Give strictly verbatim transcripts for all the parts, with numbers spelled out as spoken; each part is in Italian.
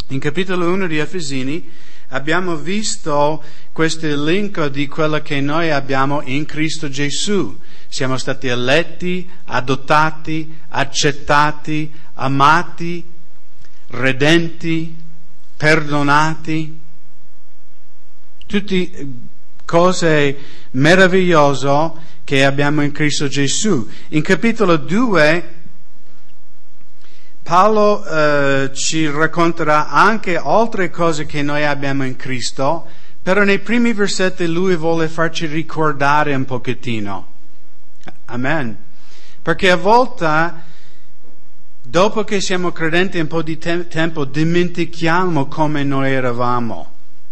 In capitolo uno di Efesini abbiamo visto questo elenco di quello che noi abbiamo in Cristo Gesù. Siamo stati eletti, adottati, accettati, amati, redenti, perdonati. Tutte cose meravigliose che abbiamo in Cristo Gesù. In capitolo due Paolo eh, ci racconterà anche altre cose che noi abbiamo in Cristo, però nei primi versetti lui vuole farci ricordare un pochettino. Amen. Perché a volte, dopo che siamo credenti un po' di te- tempo, dimentichiamo come noi eravamo.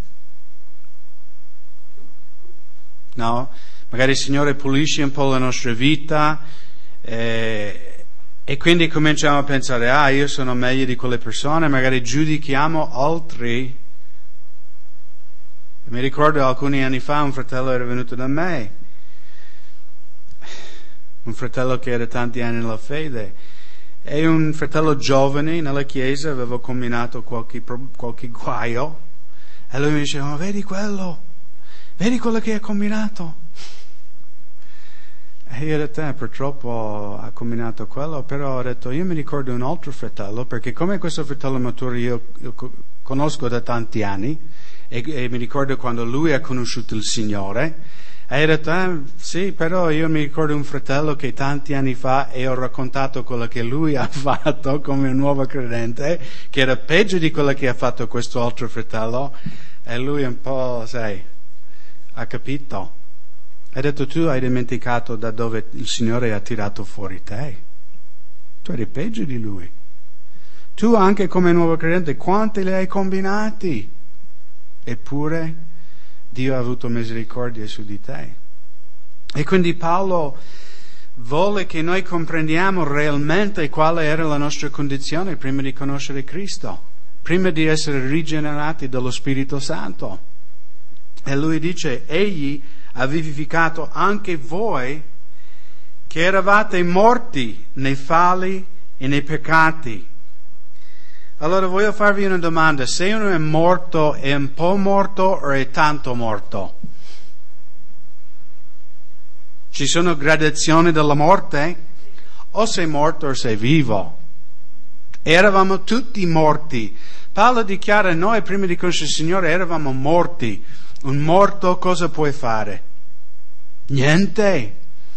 No? Magari il Signore pulisce un po' la nostra vita, eh, e quindi cominciamo a pensare, ah, io sono meglio di quelle persone, magari giudichiamo altri. Mi ricordo alcuni anni fa un fratello era venuto da me, un fratello che era tanti anni nella fede, e un fratello giovane nella chiesa aveva combinato qualche, qualche guaio, e lui mi diceva, ma vedi quello, vedi quello che ha combinato. E io ho detto, eh, purtroppo ha combinato quello, però ho detto, io mi ricordo un altro fratello, perché come questo fratello maturo io, io conosco da tanti anni, e, e mi ricordo quando lui ha conosciuto il Signore, e ho detto, eh, sì, però io mi ricordo un fratello che tanti anni fa, e ho raccontato quello che lui ha fatto come un nuovo credente, che era peggio di quello che ha fatto questo altro fratello, e lui un po', sai, ha capito. Ha detto, tu hai dimenticato da dove il Signore ha tirato fuori te. Tu eri peggio di lui. Tu anche come nuovo credente, quanti li hai combinati? Eppure Dio ha avuto misericordia su di te. E quindi Paolo vuole che noi comprendiamo realmente quale era la nostra condizione prima di conoscere Cristo, prima di essere rigenerati dallo Spirito Santo. E lui dice, egli ha vivificato anche voi che eravate morti nei falli e nei peccati. Allora voglio farvi una domanda, se uno è morto, è un po' morto o è tanto morto? Ci sono gradazioni della morte? O sei morto o sei vivo? Eravamo tutti morti. Paolo dichiara, noi prima di conoscere il Signore eravamo morti. Un morto cosa puoi fare? Niente.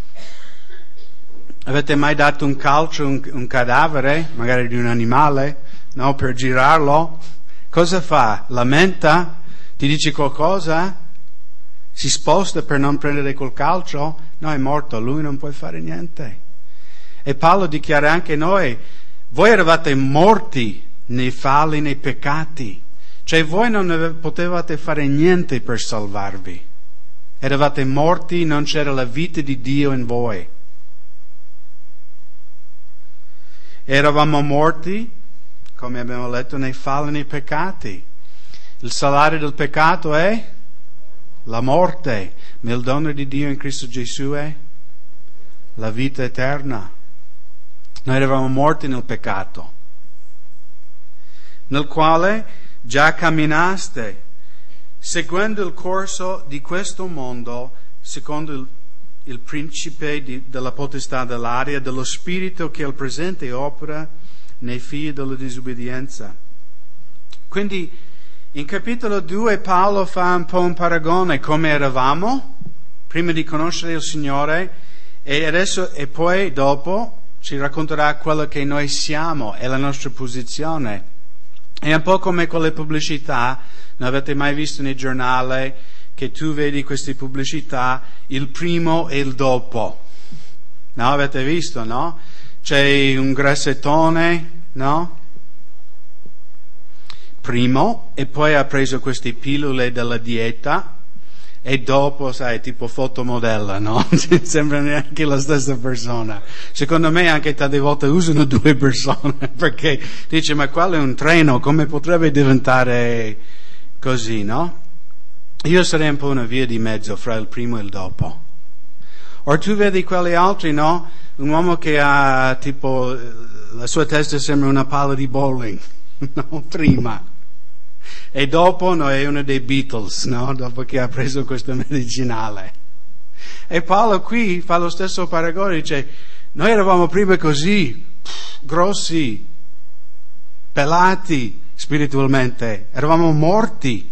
Avete mai dato un calcio a un, un cadavere, magari di un animale, no, per girarlo? Cosa fa? Lamenta? Ti dice qualcosa? Si sposta per non prendere quel calcio? No, è morto, lui non può fare niente. E Paolo dichiara anche noi, voi eravate morti nei falli, nei peccati. Cioè voi non potevate fare niente per salvarvi. Eravate morti, non c'era la vita di Dio in voi. Eravamo morti, come abbiamo letto, nei falli, nei peccati. Il salario del peccato è la morte, ma il dono di Dio in Cristo Gesù è la vita eterna. Noi eravamo morti nel peccato, nel quale già camminaste, seguendo il corso di questo mondo, secondo il, il principe di, della potestà dell'aria, dello spirito che al presente opera nei figli della disobbedienza. Quindi, in capitolo due Paolo fa un po' un paragone come eravamo prima di conoscere il Signore, e adesso e poi dopo ci racconterà quello che noi siamo e la nostra posizione. È un po' come quelle pubblicità, non avete mai visto nei giornali che tu vedi queste pubblicità, il primo e il dopo? No, avete visto, no? C'è un grassettone, no? Primo, e poi ha preso queste pillole della dieta, e dopo, sai, tipo fotomodella, no? Sembra neanche la stessa persona. Secondo me anche tante volte usano due persone, perché dice, ma quello è un treno, come potrebbe diventare così, no? Io sarei un po' una via di mezzo fra il primo e il dopo. O tu vedi quelli altri, no? Un uomo che ha, tipo, la sua testa sembra una palla di bowling, no? Prima. E dopo noi è uno dei Beatles, no? Dopo che ha preso questo medicinale. E Paolo qui fa lo stesso paragone, dice, noi eravamo prima così, pff, grossi, pelati spiritualmente, eravamo morti.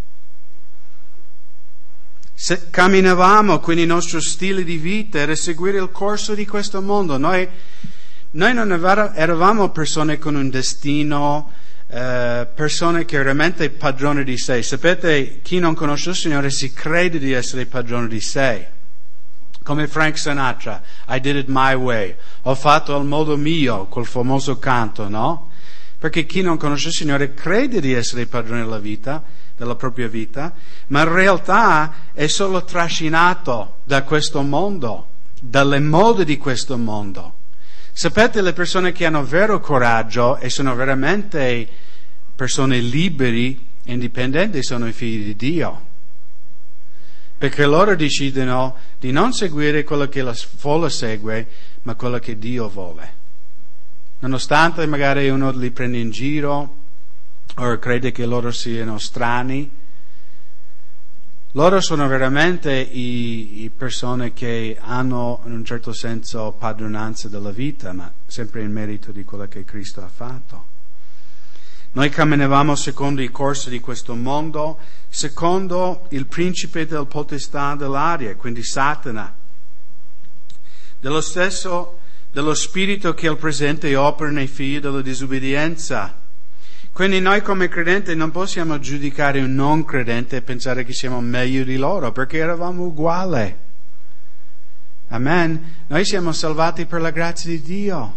Se camminavamo con il nostro stile di vita, era seguire il corso di questo mondo. Noi, noi non eravamo persone con un destino, eh, persone che veramente padrone di sé. Sapete, chi non conosce il Signore si crede di essere padrone di sé. Come Frank Sinatra, I did it my way. Ho fatto al modo mio, quel famoso canto, no? Perché chi non conosce il Signore crede di essere padrone della vita, della propria vita, ma in realtà è solo trascinato da questo mondo, dalle mode di questo mondo. Sapete, le persone che hanno vero coraggio e sono veramente persone liberi e indipendenti sono i figli di Dio. Perché loro decidono di non seguire quello che la folla segue, ma quello che Dio vuole. Nonostante magari uno li prende in giro o crede che loro siano strani, loro sono veramente i, i persone che hanno in un certo senso padronanza della vita, ma sempre in merito di quello che Cristo ha fatto. Noi camminavamo secondo il corso di questo mondo, secondo il principe del potestà dell'aria, quindi Satana. Dello stesso, dello spirito che al presente opera nei figli della disobbedienza. Quindi noi come credenti non possiamo giudicare un non credente e pensare che siamo meglio di loro, perché eravamo uguali. Amen. Noi siamo salvati per la grazia di Dio.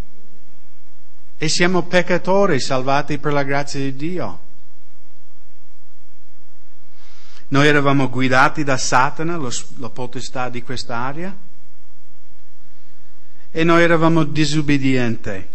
E siamo peccatori salvati per la grazia di Dio. Noi eravamo guidati da Satana, lo, la potestà di quest'aria, e noi eravamo disobbedienti.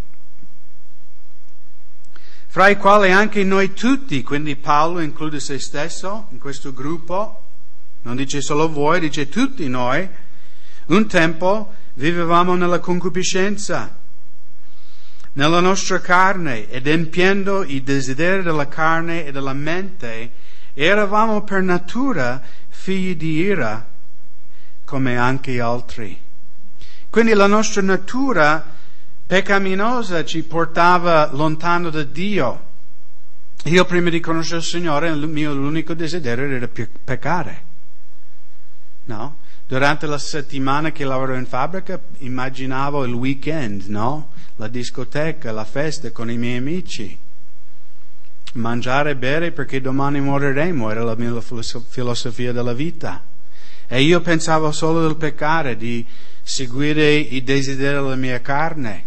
Fra i quali anche noi tutti, quindi Paolo include se stesso in questo gruppo, non dice solo voi, dice tutti noi, un tempo vivevamo nella concupiscenza, nella nostra carne, ed empiendo i desideri della carne e della mente, eravamo per natura figli di ira, come anche altri. Quindi la nostra natura peccaminosa ci portava lontano da Dio. Io prima di conoscere il Signore, il mio l'unico desiderio era peccare. No? Durante la settimana che lavoro in fabbrica immaginavo il weekend, no? La discoteca, la festa con i miei amici. Mangiare e bere perché domani moriremo, era la mia filosofia della vita. E io pensavo solo del peccare, di seguire i desideri della mia carne.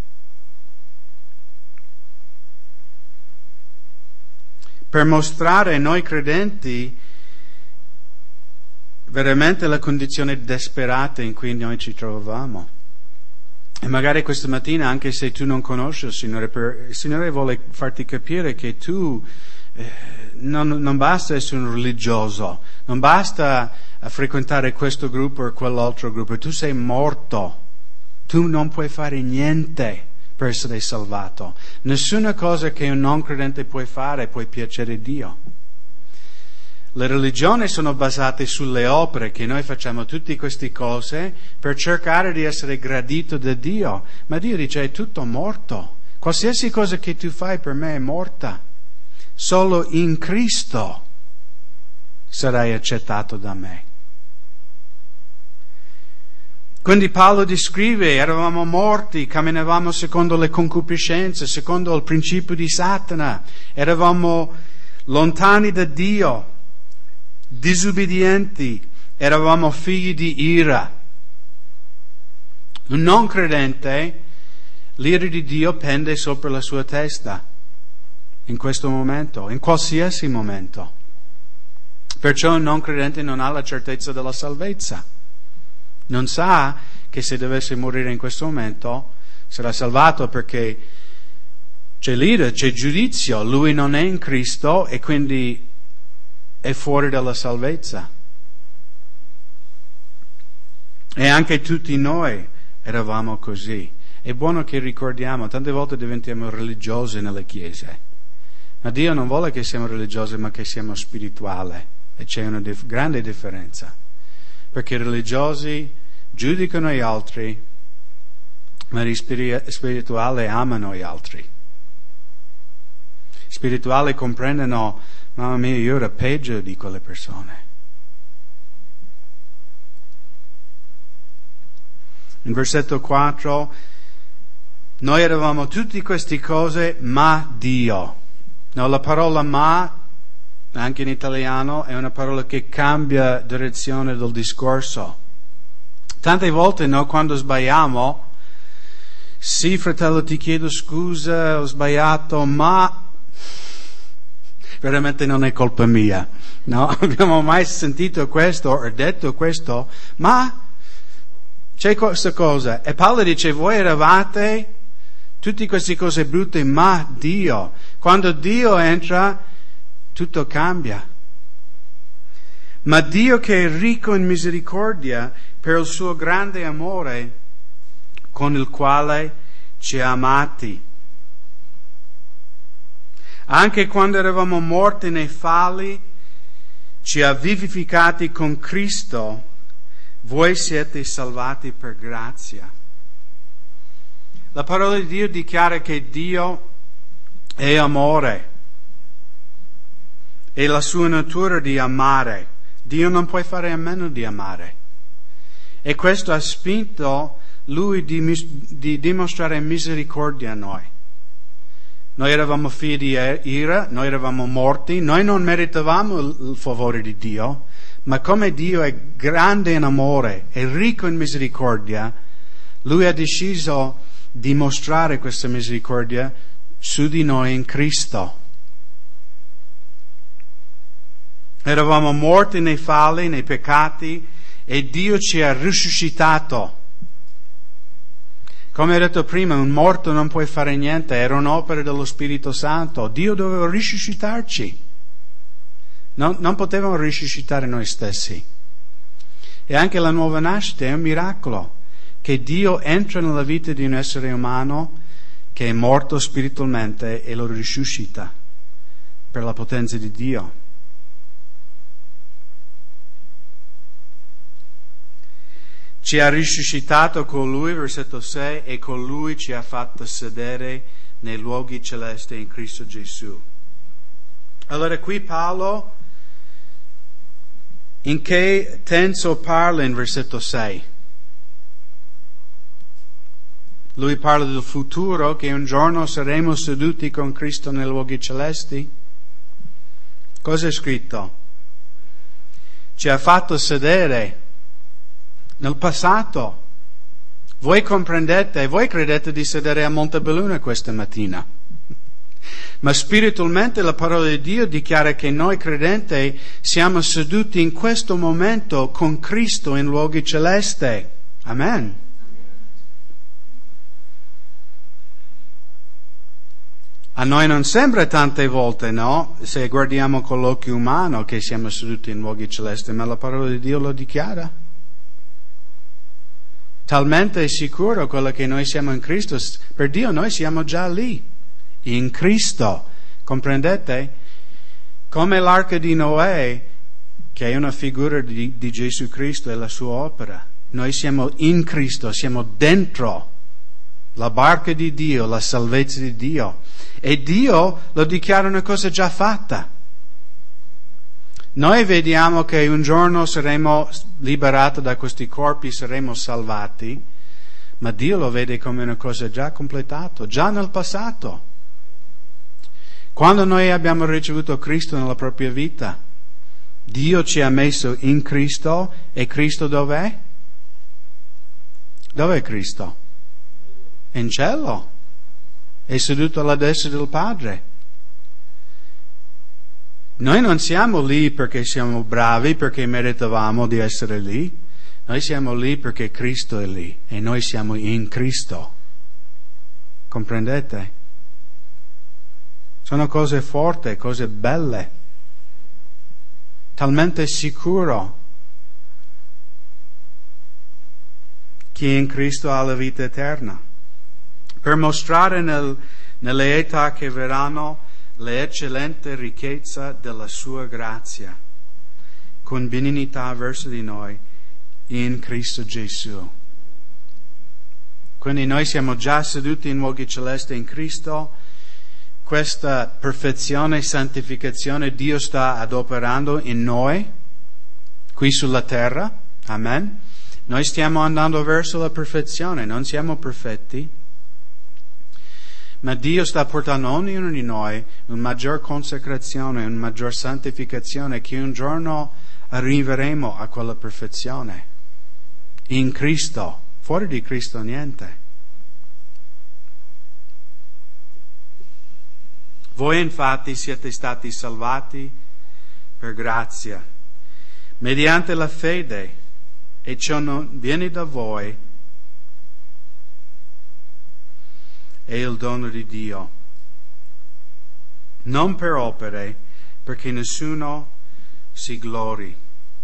Per mostrare a noi credenti veramente la condizione disperata in cui noi ci trovavamo. E magari questa mattina, anche se tu non conosci il Signore, per, il Signore vuole farti capire che tu eh, non, non basta essere un religioso, non basta frequentare questo gruppo o quell'altro gruppo, tu sei morto, tu non puoi fare niente per essere salvato. Nessuna cosa che un non credente può fare può piacere a Dio. Le religioni sono basate sulle opere, che noi facciamo tutte queste cose per cercare di essere gradito da Dio. Ma Dio dice, è tutto morto. Qualsiasi cosa che tu fai per me è morta. Solo in Cristo sarai accettato da me. Quindi Paolo descrive, eravamo morti, camminavamo secondo le concupiscenze, secondo il principio di Satana, eravamo lontani da Dio, disobbedienti, eravamo figli di ira. Un non credente, l'ira di Dio pende sopra la sua testa in questo momento, in qualsiasi momento. Perciò un non credente non ha la certezza della salvezza. Non sa che se dovesse morire in questo momento sarà salvato, perché c'è l'ira, c'è giudizio, lui non è in Cristo e quindi è fuori dalla salvezza. E anche tutti noi eravamo così. È buono che ricordiamo, tante volte diventiamo religiosi nelle chiese, Ma Dio non vuole che siamo religiosi, ma che siamo spirituali. E c'è una dif- grande differenza. Perché i religiosi giudicano gli altri, ma gli spiri- spirituali amano gli altri. Spirituali comprendono, mamma mia, io ero peggio di quelle persone. In versetto quattro, noi eravamo tutte queste cose, ma Dio. No, la parola ma, anche in italiano, è una parola che cambia direzione del discorso. Tante volte noi quando sbagliamo, sì fratello ti chiedo scusa, ho sbagliato, ma veramente non è colpa mia. No, abbiamo mai sentito questo o detto questo, ma c'è questa cosa. E Paolo dice, voi eravate tutte queste cose brutte, ma Dio. Quando Dio entra, tutto cambia. Ma Dio che è ricco in misericordia per il suo grande amore con il quale ci ha amati. Anche quando eravamo morti nei falli, ci ha vivificati con Cristo. Voi siete salvati per grazia. La parola di Dio dichiara che Dio è amore. È la sua natura di amare. Dio non può fare a meno di amare. E questo ha spinto Lui di, di dimostrare misericordia a noi. Noi eravamo figli di ira, noi eravamo morti, noi non meritavamo il favore di Dio, ma come Dio è grande in amore, è ricco in misericordia, Lui ha deciso di mostrare questa misericordia su di noi in Cristo. Eravamo morti nei falli, nei peccati, e Dio ci ha risuscitato. Come ho detto prima, un morto non può fare niente, era un'opera dello Spirito Santo. Dio doveva risuscitarci. Non, non potevamo risuscitare noi stessi. E anche la nuova nascita è un miracolo, che Dio entra nella vita di un essere umano che è morto spiritualmente e lo risuscita per la potenza di Dio. Ci ha risuscitato con Lui, versetto sei, e con Lui ci ha fatto sedere nei luoghi celesti in Cristo Gesù. Allora qui Paolo in che tenso parla in versetto sei? Lui parla del futuro, che un giorno saremo seduti con Cristo nei luoghi celesti. Cosa è scritto? Ci ha fatto sedere nel passato. Voi comprendete, voi credete di sedere a Montebelluna questa mattina. Ma spiritualmente la parola di Dio dichiara che noi credenti siamo seduti in questo momento con Cristo in luoghi celesti. Amen. A noi non sembra tante volte, no? Se guardiamo con l'occhio umano che siamo seduti in luoghi celesti, ma la parola di Dio lo dichiara. Talmente è sicuro quello che noi siamo in Cristo, per Dio noi siamo già lì, in Cristo. Comprendete? Come l'arca di Noè, che è una figura di, di Gesù Cristo e la sua opera. Noi siamo in Cristo, siamo dentro la barca di Dio, la salvezza di Dio. E Dio lo dichiara una cosa già fatta. Noi vediamo che un giorno saremo liberati da questi corpi, saremo salvati, ma Dio lo vede come una cosa già completata, già nel passato. Quando noi abbiamo ricevuto Cristo nella propria vita, Dio ci ha messo in Cristo, e Cristo dov'è? Dov'è Cristo? In cielo. È seduto alla destra del Padre. Noi non siamo lì perché siamo bravi, perché meritavamo di essere lì. Noi siamo lì perché Cristo è lì e noi siamo in Cristo. Comprendete? Sono cose forti, cose belle, talmente sicuro. Chi in Cristo ha la vita eterna. Per mostrare nel, nelle età che verranno l'eccellente ricchezza della sua grazia, con benignità verso di noi in Cristo Gesù. Quindi noi siamo già seduti in luoghi celesti in Cristo. Questa perfezione e santificazione Dio sta adoperando in noi, qui sulla terra. Amen. Noi stiamo andando verso la perfezione, non siamo perfetti, ma Dio sta portando ognuno di noi una maggior consacrazione, una maggior santificazione, che un giorno arriveremo a quella perfezione. In Cristo, fuori di Cristo niente. Voi infatti siete stati salvati per grazia, mediante la fede, e ciò non viene da voi, è il dono di Dio, non per opere, perché nessuno si glori.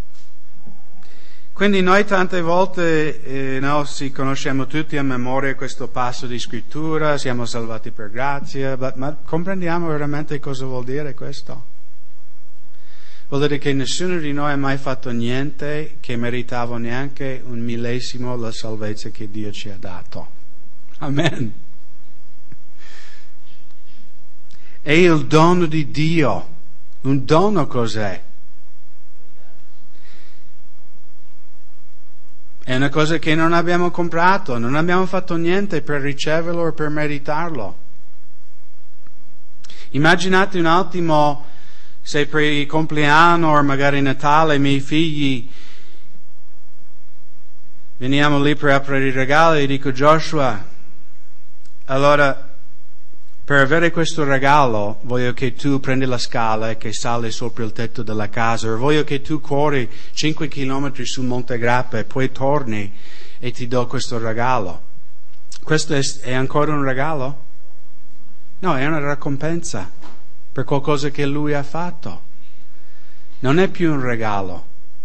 Quindi noi tante volte eh, no, si conosciamo tutti a memoria questo passo di scrittura, siamo salvati per grazia, ma, ma comprendiamo veramente cosa vuol dire questo? Vuol dire che nessuno di noi ha mai fatto niente che meritava neanche un millesimo la salvezza che Dio ci ha dato. Amen. È il dono di Dio. Un dono cos'è? È una cosa che non abbiamo comprato, non abbiamo fatto niente per riceverlo o per meritarlo. Immaginate un attimo se per il compleanno o magari Natale i miei figli veniamo lì per aprire i regali e dico: Joshua, allora per avere questo regalo voglio che tu prendi la scala e che sali sopra il tetto della casa, o voglio che tu corri cinque chilometri sul Monte Grappa e poi torni e ti do questo regalo. Questo è, è ancora un regalo? No, è una ricompensa per qualcosa che Lui ha fatto. Non è più un regalo.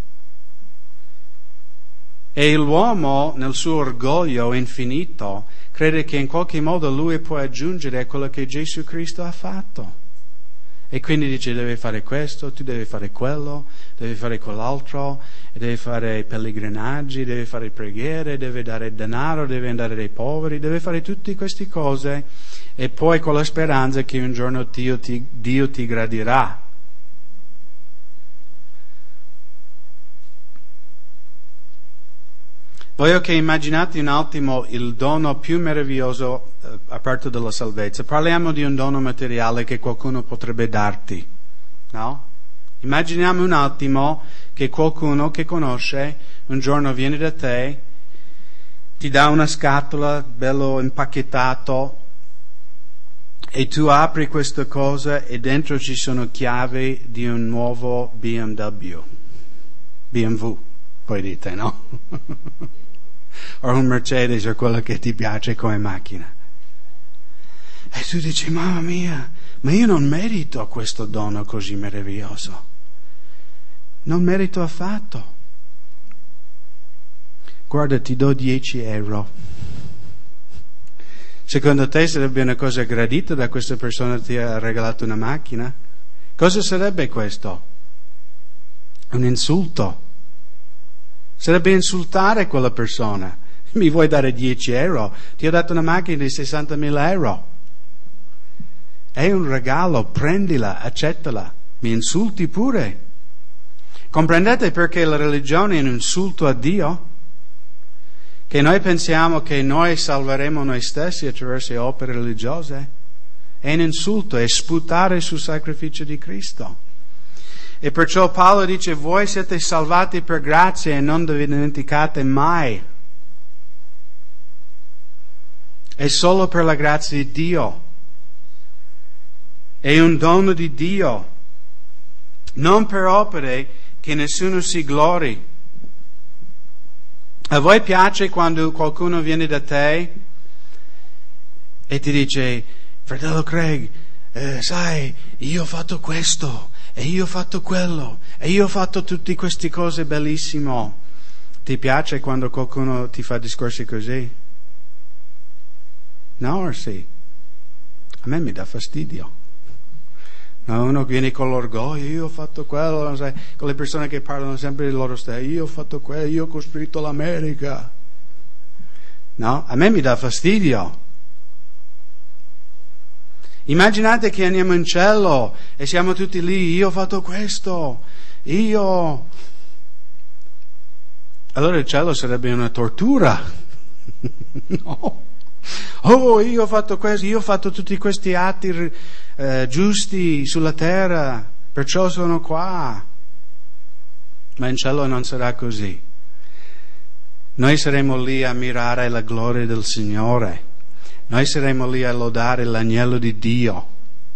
E l'uomo, nel suo orgoglio infinito, crede che in qualche modo lui può aggiungere a quello che Gesù Cristo ha fatto. E quindi dice: devi fare questo, tu devi fare quello, devi fare quell'altro, devi fare pellegrinaggi, devi fare preghiere, devi dare denaro, devi andare dai poveri, devi fare tutte queste cose, e poi con la speranza che un giorno Dio ti, Dio ti gradirà. Voglio che immaginate un attimo il dono più meraviglioso eh, a parte della salvezza. Parliamo di un dono materiale che qualcuno potrebbe darti, no? Immaginiamo un attimo che qualcuno che conosce un giorno viene da te, ti dà una scatola bello impacchettato e tu apri questa cosa e dentro ci sono chiavi di un nuovo B M W. B M W, poi dite, no? O un Mercedes o quello che ti piace come macchina. E tu dici: mamma mia, ma io non merito questo dono così meraviglioso. Non merito affatto. Guarda, ti do dieci euro. Secondo te sarebbe una cosa gradita da questa persona che ti ha regalato una macchina? Cosa sarebbe questo? Un insulto. Sarebbe insultare quella persona. Mi vuoi dare dieci euro? Ti ho dato una macchina di sessantamila euro. È un regalo, prendila, accettala. Mi insulti pure. Comprendete perché la religione è un insulto a Dio? Che noi pensiamo che noi salveremo noi stessi attraverso opere religiose? È un insulto, è sputare sul sacrificio di Cristo. E perciò Paolo dice: voi siete salvati per grazia e non vi dimenticate mai. È solo per la grazia di Dio. È un dono di Dio. Non per opere, che nessuno si glori. A voi piace quando qualcuno viene da te e ti dice: fratello Craig, eh, sai, io ho fatto questo, e io ho fatto quello, e io ho fatto tutte queste cose bellissime. Ti piace quando qualcuno ti fa discorsi così? No o sì? A me mi dà fastidio. No, uno viene con l'orgoglio, io ho fatto quello, non sai, con le persone che parlano sempre di loro stessi, io ho fatto quello, io ho costruito l'America. No, a me mi dà fastidio. Immaginate che andiamo in cielo e siamo tutti lì, io ho fatto questo, io... Allora il cielo sarebbe una tortura. No. Oh, io ho fatto questo, io ho fatto tutti questi atti eh, giusti sulla terra, perciò sono qua. Ma in cielo non sarà così. Noi saremo lì a mirare la gloria del Signore. Noi saremo lì a lodare l'agnello di Dio.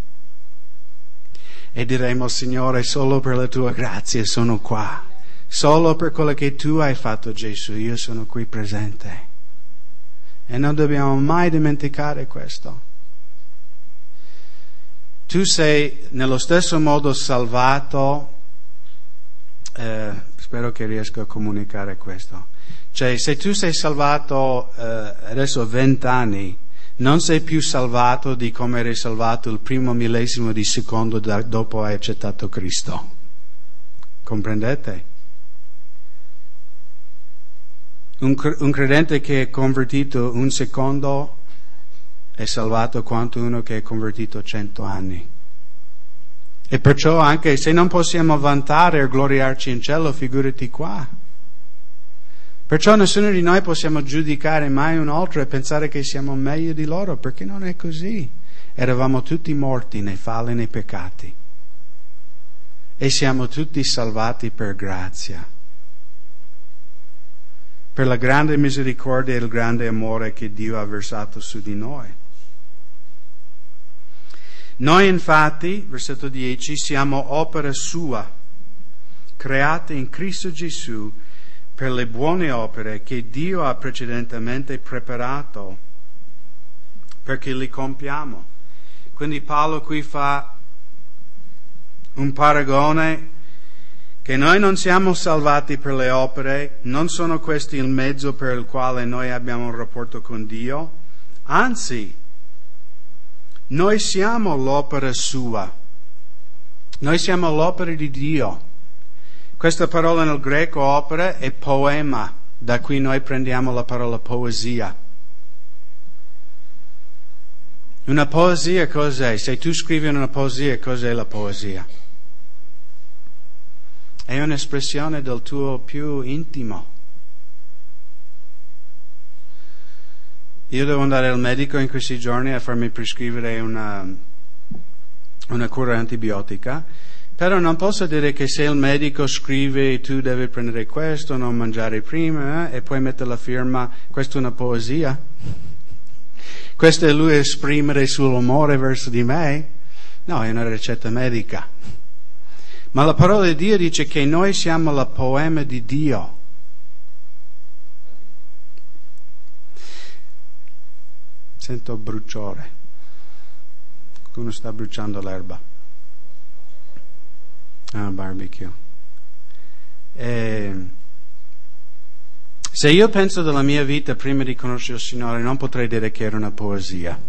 E diremo, Signore, solo per la tua grazia sono qua. Solo per quello che tu hai fatto, Gesù, io sono qui presente. E non dobbiamo mai dimenticare questo. Tu sei nello stesso modo salvato, eh, spero che riesca a comunicare questo. Cioè, se tu sei salvato eh, adesso vent'anni, non sei più salvato di come eri salvato il primo millesimo di secondo da, dopo hai accettato Cristo. Comprendete? Un, un credente che è convertito un secondo è salvato quanto uno che è convertito cento anni. E perciò anche se non possiamo vantare o gloriarci in cielo, figurati qua. Perciò nessuno di noi possiamo giudicare mai un altro e pensare che siamo meglio di loro, perché non è così. Eravamo tutti morti nei falli e nei peccati. E siamo tutti salvati per grazia. Per la grande misericordia e il grande amore che Dio ha versato su di noi. Noi infatti, versetto dieci, siamo opera sua, create in Cristo Gesù per le buone opere che Dio ha precedentemente preparato perché li compiamo. Quindi Paolo qui fa un paragone che noi non siamo salvati per le opere, non sono questi il mezzo per il quale noi abbiamo un rapporto con Dio, anzi, noi siamo l'opera sua, noi siamo l'opera di Dio. Questa parola nel greco opera è poema, da cui noi prendiamo la parola poesia. Una poesia cos'è? Se tu scrivi una poesia, cos'è la poesia? È un'espressione del tuo più intimo. Io devo andare al medico in questi giorni a farmi prescrivere una, una cura antibiotica, però non posso dire che se il medico scrive tu devi prendere questo, non mangiare prima, eh, e poi mette la firma, questa è una poesia. Questo è lui esprimere il suo amore verso di me. No, è una ricetta medica. Ma la parola di Dio dice che noi siamo la poema di Dio. Sento bruciore. Qualcuno sta bruciando l'erba. Ah, barbecue. E se io penso della mia vita prima di conoscere il Signore, non potrei dire che era una poesia.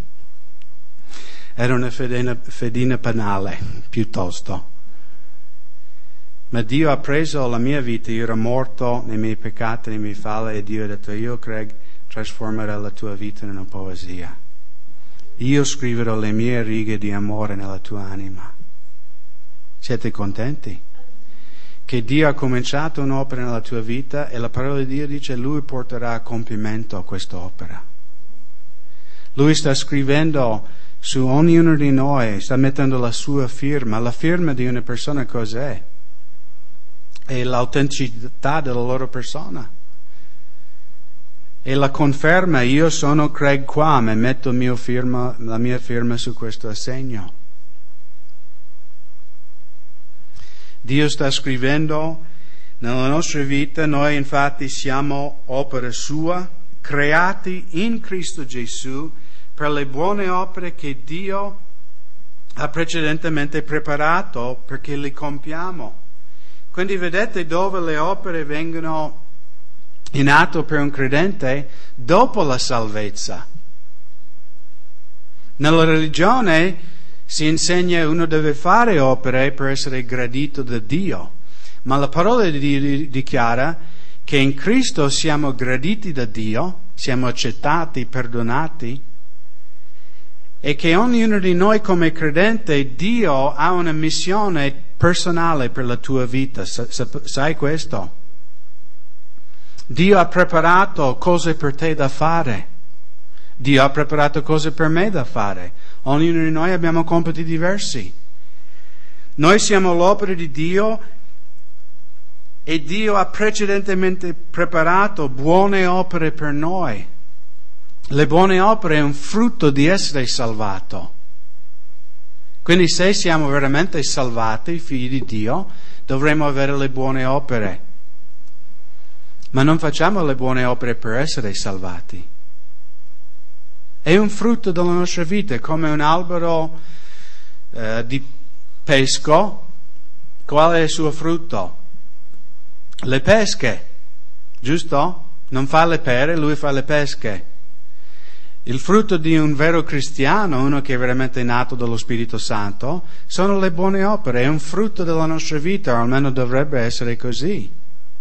Era una fedina, fedina penale, piuttosto. Ma Dio ha preso la mia vita, io ero morto nei miei peccati, nei miei falli, e Dio ha detto, io, Craig, trasformerò la tua vita in una poesia. Io scriverò le mie righe di amore nella tua anima. Siete contenti? Che Dio ha cominciato un'opera nella tua vita e la parola di Dio dice Lui porterà a compimento quest'opera. Lui sta scrivendo su ognuno di noi, sta mettendo la sua firma. La firma di una persona cos'è? È l'autenticità della loro persona. E la conferma, io sono Craig qua, mi metto il mio firma, la mia firma su questo assegno. Dio sta scrivendo nella nostra vita, noi infatti siamo opera sua, creati in Cristo Gesù per le buone opere che Dio ha precedentemente preparato perché le compiamo. Quindi vedete dove le opere vengono in atto per un credente dopo la salvezza. Nella religione si insegna che uno deve fare opere per essere gradito da Dio, ma la parola di Dio dichiara che in Cristo siamo graditi da Dio, siamo accettati, perdonati, e che ognuno di noi come credente, Dio ha una missione personale per la tua vita. Sai questo? Dio ha preparato cose per te da fare. Dio ha preparato cose per me da fare. Ognuno di noi abbiamo compiti diversi. Noi siamo l'opera di Dio e Dio ha precedentemente preparato buone opere per noi. Le buone opere è un frutto di essere salvato. Quindi se siamo veramente salvati, figli di Dio, dovremo avere le buone opere. Ma non facciamo le buone opere per essere salvati. È un frutto della nostra vita, come un albero eh, di pesco. Qual è il suo frutto? Le pesche, giusto? Non fa le pere, lui fa le pesche. Il frutto di un vero cristiano, uno che è veramente nato dallo Spirito Santo, sono le buone opere, è un frutto della nostra vita, o almeno dovrebbe essere così.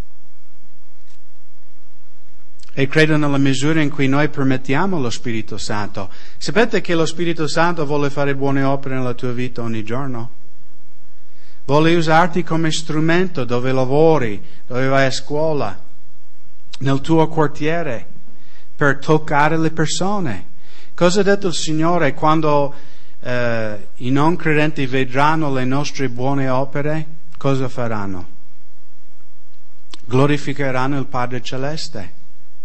E credo nella misura in cui noi permettiamo lo Spirito Santo. Sapete che lo Spirito Santo vuole fare buone opere nella tua vita ogni giorno? Vuole usarti come strumento dove lavori, dove vai a scuola, nel tuo quartiere, per toccare le persone. Cosa ha detto il Signore quando eh, i non credenti vedranno le nostre buone opere? Cosa faranno? Glorificheranno il Padre Celeste.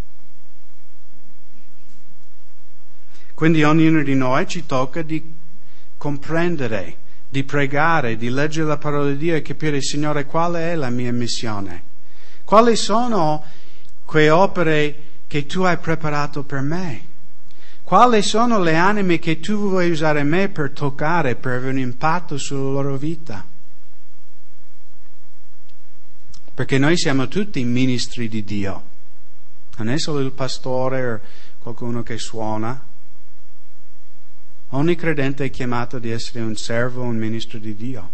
Quindi ognuno di noi ci tocca di comprendere, di pregare, di leggere la parola di Dio e capire, Signore, qual è la mia missione? Quali sono quelle opere che Tu hai preparato per me? Quali sono le anime che Tu vuoi usare me per toccare, per avere un impatto sulla loro vita? Perché noi siamo tutti ministri di Dio. Non è solo il pastore o qualcuno che suona. Ogni credente è chiamato ad essere un servo, un ministro di Dio.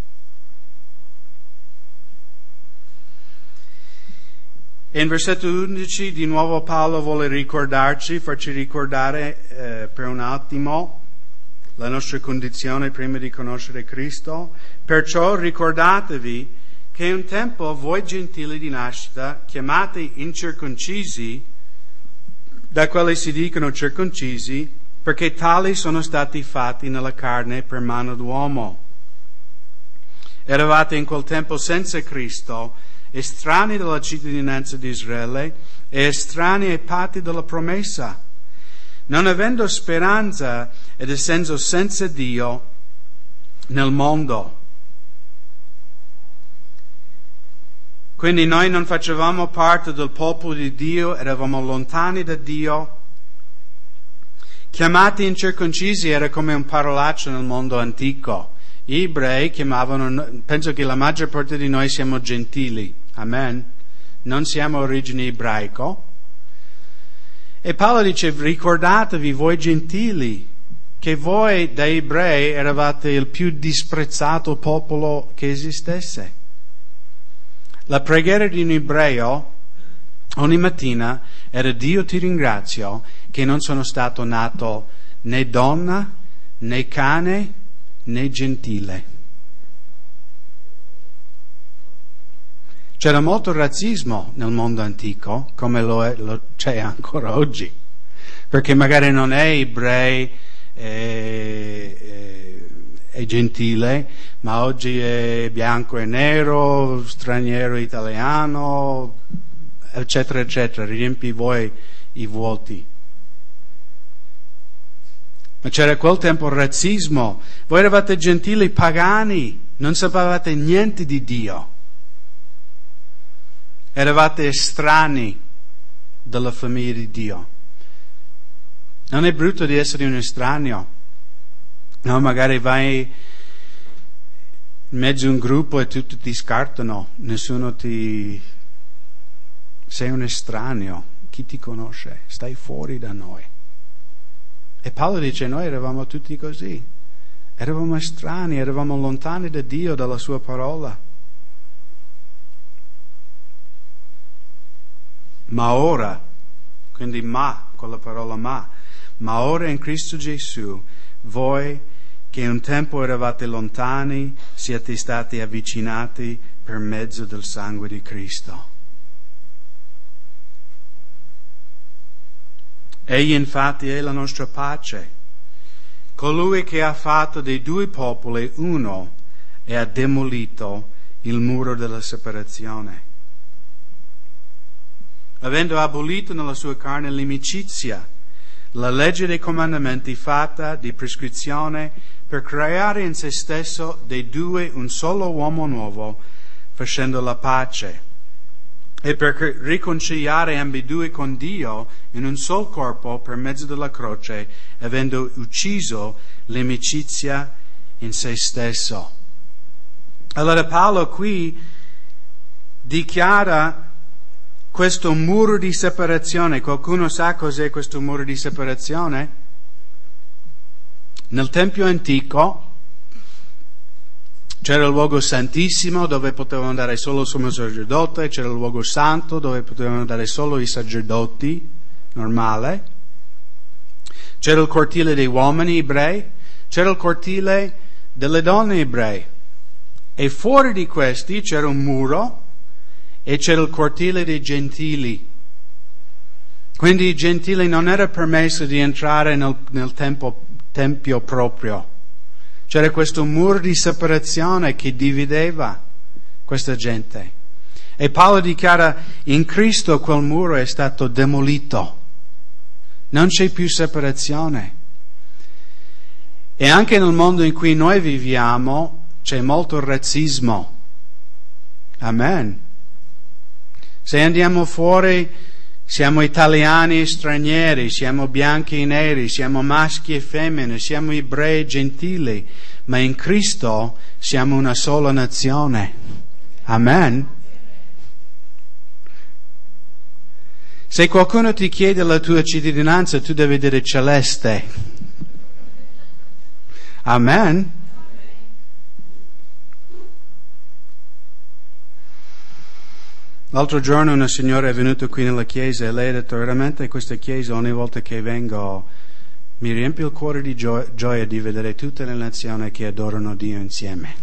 E in versetto undici di nuovo Paolo vuole ricordarci, farci ricordare eh, per un attimo la nostra condizione prima di conoscere Cristo. Perciò ricordatevi che un tempo voi gentili di nascita, chiamati incirconcisi, da quelli si dicono circoncisi, perché tali sono stati fatti nella carne per mano d'uomo. Eravate in quel tempo senza Cristo, estranei dalla cittadinanza di Israele e estranei ai patti della promessa, non avendo speranza ed essendo senza Dio nel mondo. Quindi noi non facevamo parte del popolo di Dio, eravamo lontani da Dio. Chiamati incirconcisi era come un parolaccio nel mondo antico. Gli ebrei chiamavano, penso che la maggior parte di noi siamo gentili, amen? Non siamo origine ebraico. E Paolo dice, ricordatevi voi gentili, che voi da ebrei eravate il più disprezzato popolo che esistesse. La preghiera di un ebreo ogni mattina era: Dio, ti ringrazio che non sono stato nato né donna, né cane, né gentile. C'era molto razzismo nel mondo antico, come lo, è, lo c'è ancora oggi, perché magari non è ebrei e, e, e gentile, ma oggi è bianco e nero, straniero italiano, eccetera, eccetera. Riempi voi i vuoti. Ma c'era quel tempo razzismo. Voi eravate gentili pagani, non sapevate niente di Dio. Eravate estranei dalla famiglia di Dio. Non è brutto di essere un estraneo. No, magari vai in mezzo a un gruppo e tutti ti scartano, nessuno ti... Sei un estraneo, chi ti conosce? Stai fuori da noi. E Paolo dice, noi eravamo tutti così. Eravamo estranei, eravamo lontani da Dio, dalla sua parola. Ma ora, quindi ma, con la parola ma, ma ora in Cristo Gesù, voi che un tempo eravate lontani, siete stati avvicinati per mezzo del sangue di Cristo. Egli infatti è la nostra pace, colui che ha fatto dei due popoli uno e ha demolito il muro della separazione, avendo abolito nella sua carne l'imicizia, la legge dei comandamenti fatta di prescrizione, per creare in se stesso dei due un solo uomo nuovo, facendo la pace, e per riconciliare ambedue con Dio in un sol corpo per mezzo della croce, avendo ucciso l'imicizia in se stesso. Allora Paolo qui dichiara questo muro di separazione. Qualcuno sa cos'è questo muro di separazione? Nel Tempio antico c'era il luogo santissimo dove potevano andare solo il sommo sacerdote, c'era il luogo santo dove potevano andare solo i sacerdoti, normale. C'era il cortile dei uomini ebrei, c'era il cortile delle donne ebrei. E fuori di questi c'era un muro e c'era il cortile dei gentili. Quindi i gentili non era permesso di entrare nel, nel tempo, tempio proprio. C'era questo muro di separazione che divideva questa gente. E Paolo dichiara, in Cristo quel muro è stato demolito. Non c'è più separazione. E anche nel mondo in cui noi viviamo c'è molto razzismo. Amen. Se andiamo fuori, siamo italiani e stranieri, siamo bianchi e neri, siamo maschi e femmine, siamo ebrei e gentili, ma in Cristo siamo una sola nazione. Amen. Se qualcuno ti chiede la tua cittadinanza, tu devi dire celeste. Amen. L'altro giorno una signora è venuta qui nella chiesa e lei ha detto, veramente questa chiesa ogni volta che vengo mi riempie il cuore di gio- gioia di vedere tutte le nazioni che adorano Dio insieme.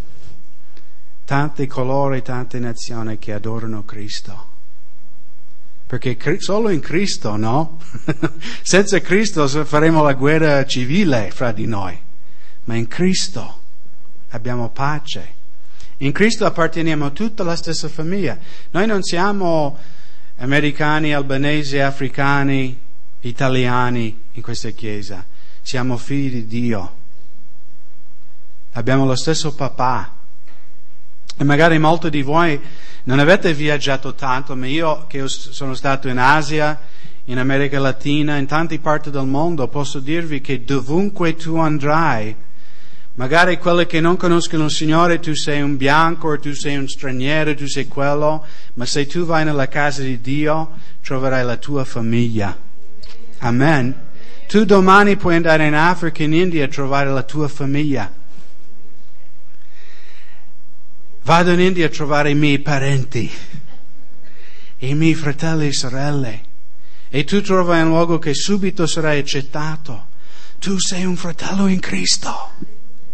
Tanti colori, tante nazioni che adorano Cristo. Perché cri- solo in Cristo, no? Senza Cristo faremo la guerra civile fra di noi. Ma in Cristo abbiamo pace. In Cristo apparteniamo a tutta la stessa famiglia. Noi non siamo americani, albanesi, africani, italiani in questa chiesa. Siamo figli di Dio. Abbiamo lo stesso papà. E magari molti di voi non avete viaggiato tanto, ma io che sono stato in Asia, in America Latina, in tante parti del mondo, posso dirvi che dovunque tu andrai, magari quelli che non conoscono il Signore, tu sei un bianco, o tu sei un straniero, tu sei quello, ma se tu vai nella casa di Dio, troverai la tua famiglia. Amen. Tu domani puoi andare in Africa, in India, e trovare la tua famiglia. Vado in India a trovare i miei parenti, i miei fratelli e sorelle, e tu troverai un luogo che subito sarai accettato. Tu sei un fratello in Cristo.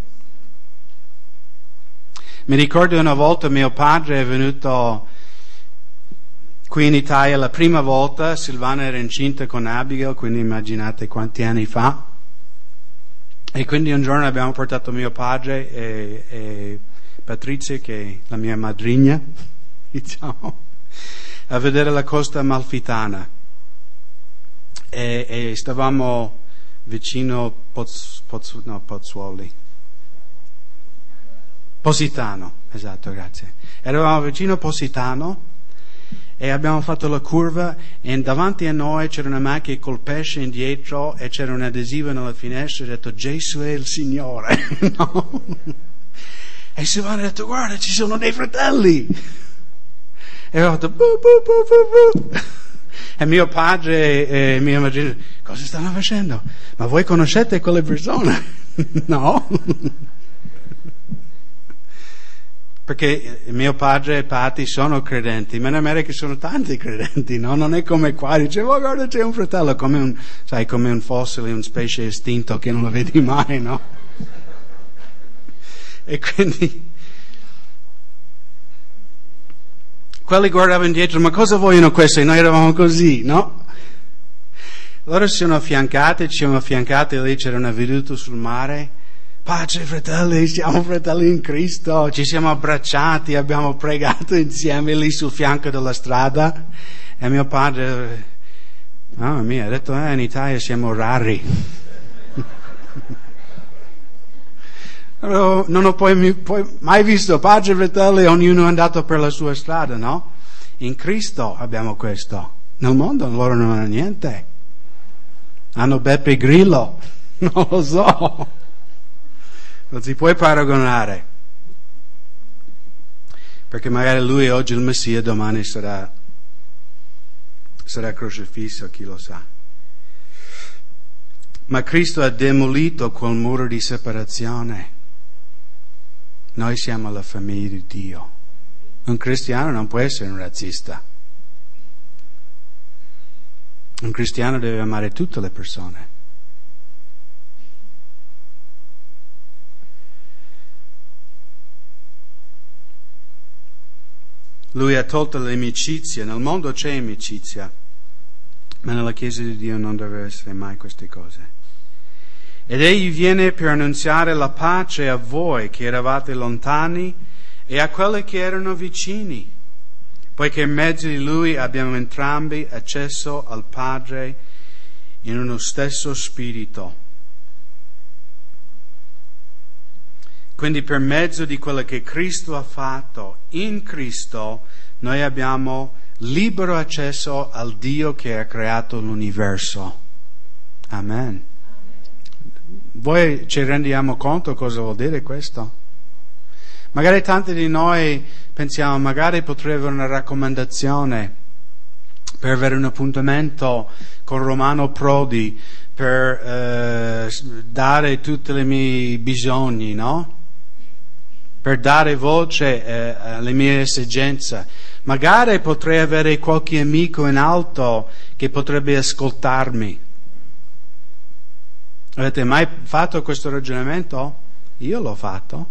Mi ricordo una volta mio padre è venuto qui in Italia la prima volta, Silvana era incinta con Abigail, quindi immaginate quanti anni fa. E quindi un giorno abbiamo portato mio padre e, e Patrizia, che è la mia madrigna, diciamo, a vedere la costa amalfitana. E, e stavamo vicino Poz, Poz, no, Pozzuoli. Positano, esatto, grazie. Eravamo vicino a Positano e abbiamo fatto la curva e davanti a noi c'era una macchina col pesce indietro e c'era un adesivo nella finestra e ha detto Gesù è il Signore. No? E Silvana ha detto guarda ci sono dei fratelli. E ho detto bu bu bu bu bu. E mio padre e mia madre cosa stanno facendo? Ma voi conoscete quelle persone? No? Perché mio padre e Patti sono credenti, ma in America sono tanti credenti, no? Non è come qua, dicevo, oh, guarda, c'è un fratello, come un, sai, come un fossile, un specie estinto che non lo vedi mai, no? E quindi quelli guardavano indietro, ma cosa vogliono questi? E noi eravamo così, no? Loro si sono affiancati, ci siamo affiancati, lì c'era una veduta sul mare. Pace fratelli, siamo fratelli in Cristo, ci siamo abbracciati, abbiamo pregato insieme lì sul fianco della strada e mio padre, mamma mia, ha detto, eh, in Italia siamo rari. Però non ho poi, poi mai visto padre e fratelli, ognuno è andato per la sua strada, no? In Cristo abbiamo questo, nel mondo loro non hanno niente, hanno Beppe Grillo, non lo so. Non si può paragonare, perché magari lui oggi il Messia, domani sarà, sarà crocifisso, chi lo sa. Ma Cristo ha demolito quel muro di separazione. Noi siamo la famiglia di Dio. Un cristiano non può essere un razzista. Un cristiano deve amare tutte le persone. Lui ha tolto l'amicizia, nel mondo c'è amicizia, ma nella Chiesa di Dio non deve essere mai queste cose. Ed egli viene per annunziare la pace a voi che eravate lontani e a quelli che erano vicini, poiché in mezzo di lui abbiamo entrambi accesso al Padre in uno stesso spirito. Quindi per mezzo di quello che Cristo ha fatto, in Cristo, noi abbiamo libero accesso al Dio che ha creato l'universo. Amen. Voi ci rendiamo conto cosa vuol dire questo? Magari tanti di noi pensiamo, magari potrei avere una raccomandazione per avere un appuntamento con Romano Prodi, per eh, dare tutti i miei bisogni, no? Per dare voce eh, alle mie esigenze. Magari potrei avere qualche amico in alto che potrebbe ascoltarmi. Avete mai fatto questo ragionamento? Io l'ho fatto.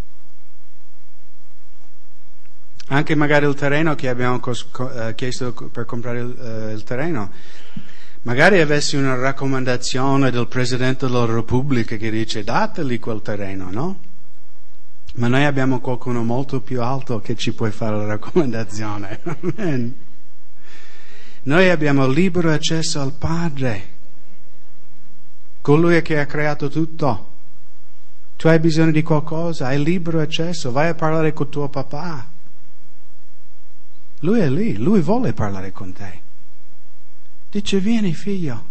Anche magari il terreno che abbiamo cos- uh, chiesto per comprare il, uh, il terreno. Magari avessi una raccomandazione del Presidente della Repubblica che dice dateli quel terreno, no? Ma noi abbiamo qualcuno molto più alto che ci può fare la raccomandazione. Amen. Noi abbiamo libero accesso al Padre, colui che ha creato tutto. Tu hai bisogno di qualcosa, hai libero accesso, vai a parlare con tuo papà. Lui è lì, lui vuole parlare con te. Dice, vieni figlio.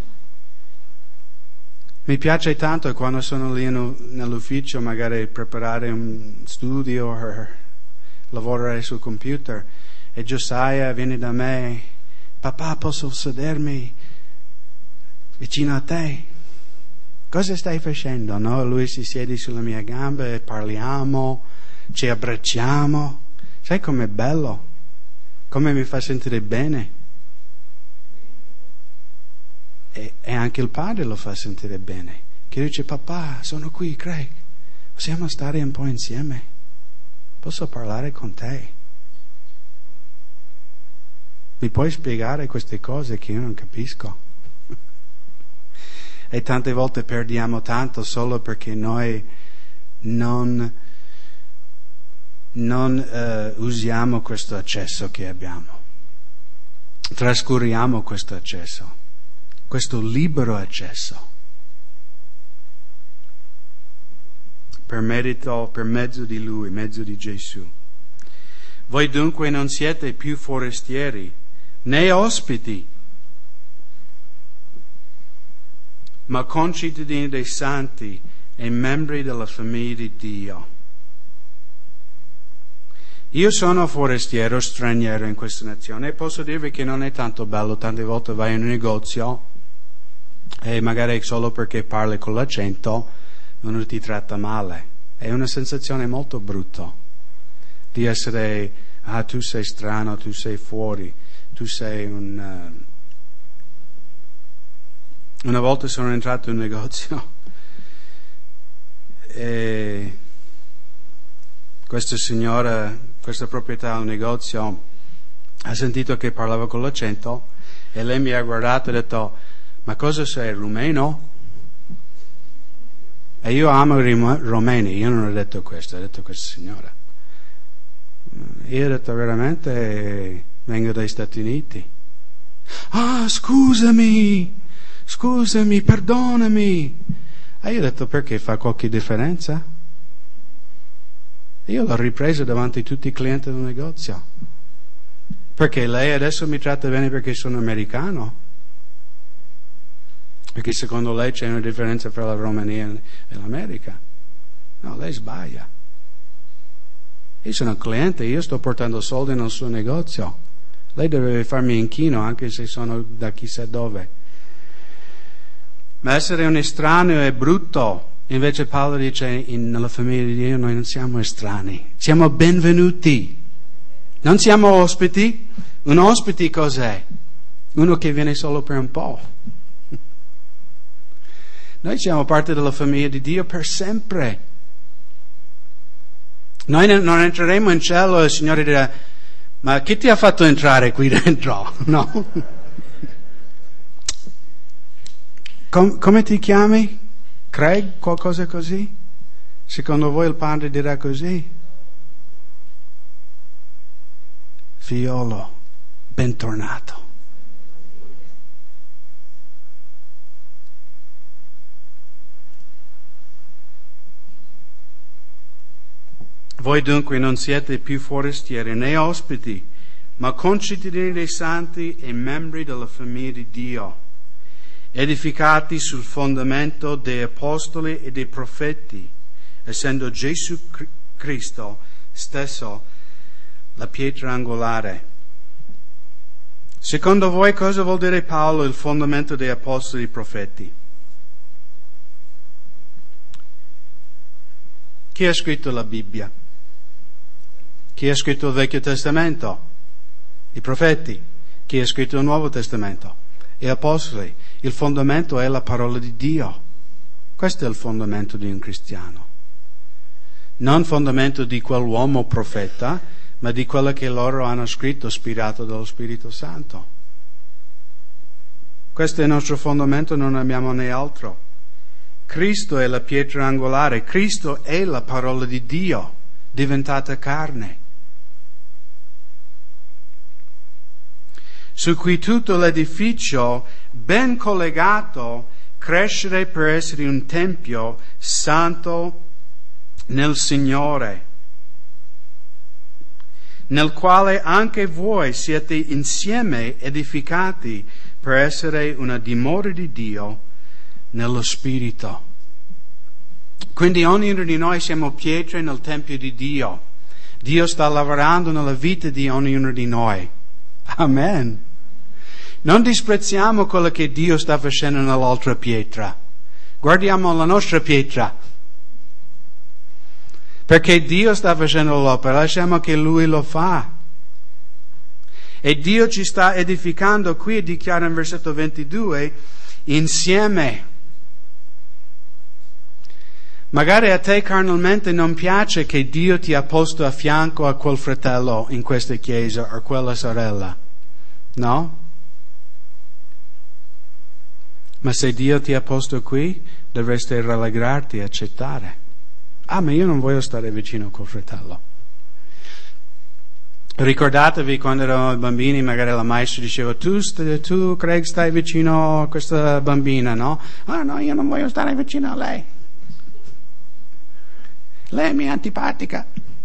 Mi piace tanto quando sono lì nell'ufficio, magari preparare un studio o lavorare sul computer, e Josiah viene da me, papà, posso sedermi vicino a te? Cosa stai facendo? No? Lui si siede sulle mie gambe e parliamo, ci abbracciamo. Sai com'è bello? Come mi fa sentire bene? E, e anche il padre lo fa sentire bene, che dice, papà, sono qui, Craig, possiamo stare un po' insieme? Posso parlare con te? Mi puoi spiegare queste cose che io non capisco? E tante volte perdiamo tanto solo perché noi non, non uh, usiamo questo accesso che abbiamo. Trascuriamo questo accesso, questo libero accesso. Per merito, per mezzo di Lui, mezzo di Gesù. Voi dunque non siete più forestieri, né ospiti, ma concittadini dei santi e membri della famiglia di Dio. Io sono forestiero, straniero in questa nazione, e posso dirvi che non è tanto bello. Tante volte vai in un negozio e magari solo perché parli con l'accento uno ti tratta male. È una sensazione molto brutta di essere, ah, tu sei strano, tu sei fuori, tu sei un... Uh... Una volta sono entrato in un negozio e questa signora, questa proprietà del negozio, ha sentito che parlavo con l'accento e lei mi ha guardato e ha detto: ma cosa sei, rumeno? E io amo i romeni, io non ho detto questo, ho detto questa signora. Io ho detto: veramente vengo dagli Stati Uniti. Ah, scusami, scusami, perdonami. E io ho detto: perché, fa qualche differenza? Io l'ho ripreso davanti a tutti i clienti del negozio. Perché lei adesso mi tratta bene perché sono americano? Perché secondo lei c'è una differenza tra la Romania e l'America? No, lei sbaglia. Io sono un cliente, io sto portando soldi nel suo negozio. Lei deve farmi inchino anche se sono da chissà dove. Ma essere un estraneo è brutto. Invece Paolo dice, in, nella famiglia di Dio noi non siamo estranei, siamo benvenuti. Non siamo ospiti. Un ospite cos'è? Uno che viene solo per un po'. Noi siamo parte della famiglia di Dio per sempre. Noi non entreremo in cielo e il Signore dirà: ma chi ti ha fatto entrare qui dentro? No. Com- come ti chiami? Craig? Qualcosa così? Secondo voi il Padre dirà così? Figliolo, bentornato. Voi dunque non siete più forestieri né ospiti, ma concittadini dei santi e membri della famiglia di Dio, edificati sul fondamento dei apostoli e dei profeti, essendo Gesù Cristo stesso la pietra angolare. Secondo voi cosa vuol dire Paolo il fondamento dei apostoli e dei profeti? Chi ha scritto la Bibbia? Chi ha scritto il Vecchio Testamento? I profeti. Chi ha scritto il Nuovo Testamento? Gli apostoli. Il fondamento è la parola di Dio. Questo è il fondamento di un cristiano. Non il fondamento di quell'uomo profeta, ma di quello che loro hanno scritto, ispirato dallo Spirito Santo. Questo è il nostro fondamento, non abbiamo né altro. Cristo è la pietra angolare, Cristo è la parola di Dio, diventata carne, su cui tutto l'edificio, ben collegato, crescere per essere un tempio santo nel Signore, nel quale anche voi siete insieme edificati per essere una dimora di Dio nello Spirito. Quindi ognuno di noi siamo pietre nel Tempio di Dio. Dio sta lavorando nella vita di ognuno di noi. Amen. Non disprezziamo quello che Dio sta facendo nell'altra pietra. Guardiamo la nostra pietra. Perché Dio sta facendo l'opera, lasciamo che Lui lo fa. E Dio ci sta edificando qui, dichiara in versetto ventidue, insieme. Magari a te carnalmente non piace che Dio ti ha posto a fianco a quel fratello in questa chiesa o quella sorella, no? Ma se Dio ti ha posto qui, dovresti rallegrarti e accettare. Ah, ma io non voglio stare vicino a quel fratello. Ricordatevi quando eravamo bambini, magari la maestra diceva: tu, tu Craig, stai vicino a questa bambina, no? Ah, no, io non voglio stare vicino a lei. Lei mi è antipatica.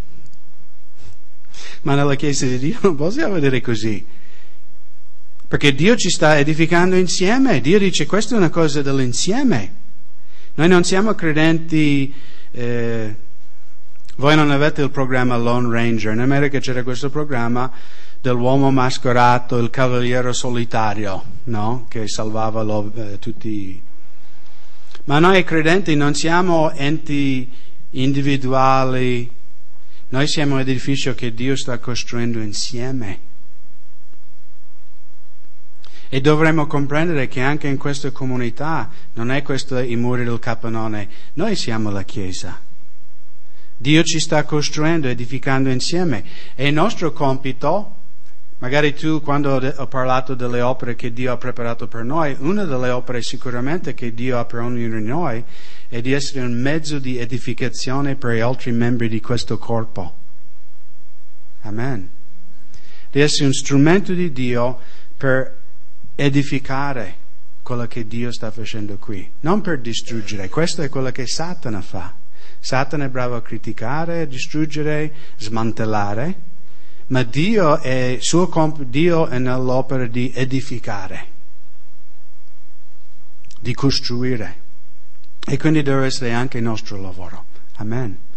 Ma nella Chiesa di Dio non possiamo vedere così. Perché Dio ci sta edificando insieme. Dio dice: questa è una cosa dell'insieme. Noi non siamo credenti. Eh, voi non avete il programma Lone Ranger. In America c'era questo programma dell'uomo mascherato, il cavaliere solitario, no? Che salvava lo, eh, tutti. Ma noi credenti non siamo enti individuali, noi siamo un edificio che Dio sta costruendo insieme. E dovremmo comprendere che anche in questa comunità non è questo i muri del capannone, noi siamo la Chiesa. Dio ci sta costruendo, edificando insieme. E il nostro compito, magari tu quando ho parlato delle opere che Dio ha preparato per noi, una delle opere sicuramente che Dio ha per ognuno di noi è di essere un mezzo di edificazione per gli altri membri di questo corpo. Amen. Di essere un strumento di Dio per edificare quello che Dio sta facendo qui, non per distruggere. Questo è quello che Satana fa. Satana è bravo a criticare, distruggere, smantellare, ma Dio è, suo comp- Dio è nell'opera di edificare, di costruire. E quindi deve essere anche il nostro lavoro. Amen.